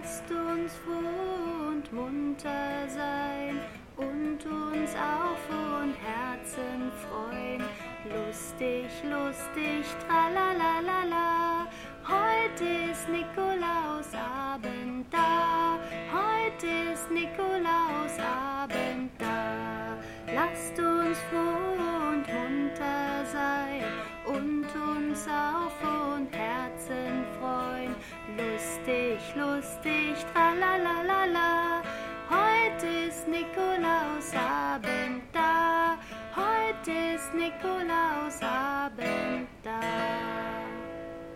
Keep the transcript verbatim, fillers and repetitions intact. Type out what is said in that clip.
Lasst uns froh und munter sein und uns auf von Herzen freuen. Lustig, lustig, tralalalala. Heute ist Nikolausabend da. Heute ist Nikolausabend da. Lasst uns froh und munter sein und uns auf von Herzen freuen. Lustig, lustig, tralalalala. Heute ist Nikolausabend da. Heute ist Nikolausabend